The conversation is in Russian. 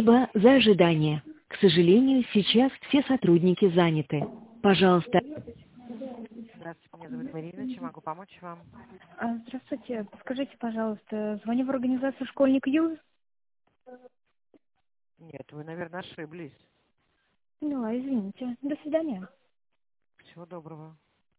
Спасибо за ожидание. К сожалению, сейчас все сотрудники заняты. Пожалуйста. Здравствуйте, меня зовут Марина. Чем могу помочь вам? Здравствуйте. Скажите, пожалуйста, звоню в организацию «Школьник Юз». Нет, вы, наверное, ошиблись. Поняла, извините. До свидания. Всего доброго.